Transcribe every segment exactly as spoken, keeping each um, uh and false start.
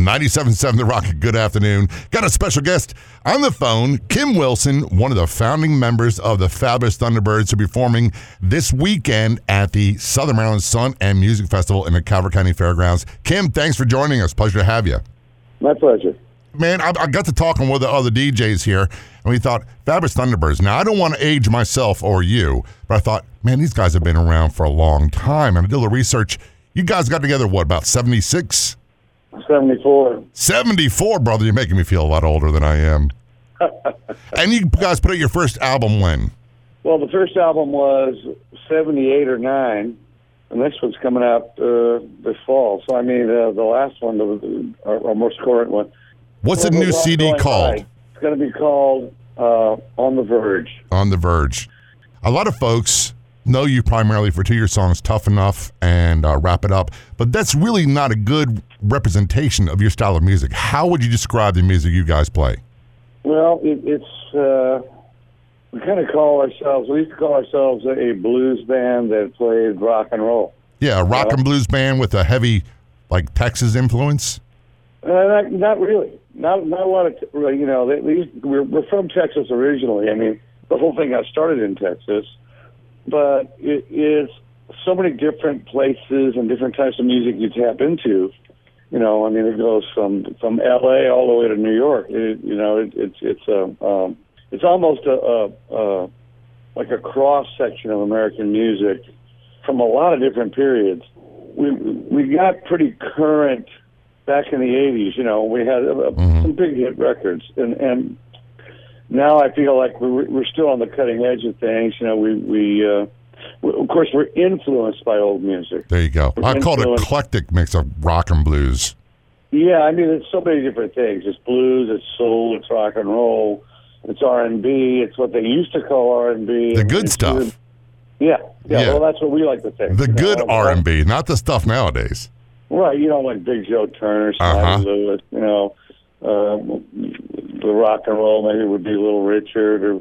ninety-seven point seven The Rocket. Good afternoon. Got a special guest on the phone, Kim Wilson, one of the founding members of the Fabulous Thunderbirds, who will be performing this weekend at the Southern Maryland Sun and Music Festival in the Calvert County Fairgrounds. Kim, thanks for joining us. Pleasure to have you. My pleasure. Man, I, I got to talking with the other D Js here, and we thought, Fabulous Thunderbirds. Now, I don't want to age myself or you, but I thought, man, these guys have been around for a long time. And I did a little research. You guys got together, what, about seventy-six? seventy-four. seventy-four, brother. You're making me feel a lot older than I am. And you guys put out your first album when? Well, the first album was seventy-eight or nine. The next one's coming out uh, this fall. So, I mean, uh, the last one, the, our, our most current one. What's the new C D called? By. It's going to be called uh, On the Verge. On the Verge. A lot of folks know you primarily for two of your songs, Tough Enough and uh, Wrap It Up, but that's really not a good representation of your style of music. How would you describe the music you guys play? Well, it, it's, uh, we kind of call ourselves, we used to call ourselves a blues band that played rock and roll. Yeah, a rock uh, and blues band with a heavy, like, Texas influence? Uh, not, not really. Not not a lot of, you know, they, they, we're, we're from Texas originally. I mean, the whole thing got started in Texas. But it is so many different places and different types of music you tap into. You know, I mean, it goes from from L A all the way to New York. It, you know, it, it's it's a um, it's almost a, a, a like a cross section of American music from a lot of different periods. We we got pretty current back in the eighties. You know, we had uh, mm-hmm. some big hit records, and and. Now I feel like we're, we're still on the cutting edge of things. You know, we, we, uh, we of course, we're influenced by old music. There you go. We're I call it eclectic mix of rock and blues. Yeah, I mean, it's so many different things. It's blues, it's soul, it's rock and roll, it's R and B, it's what they used to call R and B. The good stuff. Good. Yeah, yeah, yeah, well, that's what we like to think. The good know? R and B, not the stuff nowadays. Right, you know, like Big Joe Turner, Sly uh-huh. Lewis, you know, uh, the rock and roll maybe would be Little Richard or, you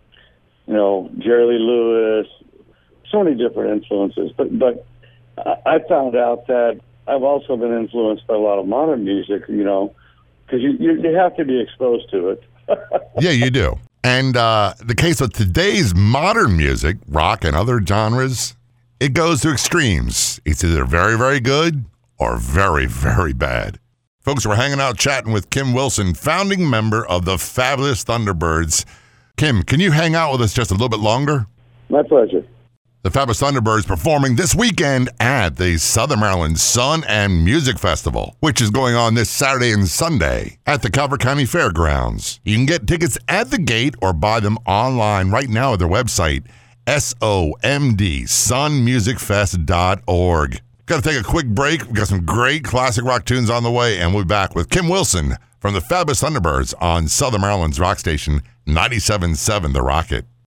know, Jerry Lee Lewis. So many different influences. But but I found out that I've also been influenced by a lot of modern music, you know, because you, you you have to be exposed to it. Yeah, you do. And uh, the case of today's modern music, rock and other genres, it goes to extremes. It's either very, very good or very, very bad. Folks, we're hanging out chatting with Kim Wilson, founding member of the Fabulous Thunderbirds. Kim, can you hang out with us just a little bit longer? My pleasure. The Fabulous Thunderbirds performing this weekend at the Southern Maryland Sun and Music Festival, which is going on this Saturday and Sunday at the Calvert County Fairgrounds. You can get tickets at the gate or buy them online right now at their website, S O M D, sun music fest dot org. Got to take a quick break. We've got some great classic rock tunes on the way, and we'll be back with Kim Wilson from the Fabulous Thunderbirds on Southern Maryland's rock station, ninety-seven point seven The Rocket.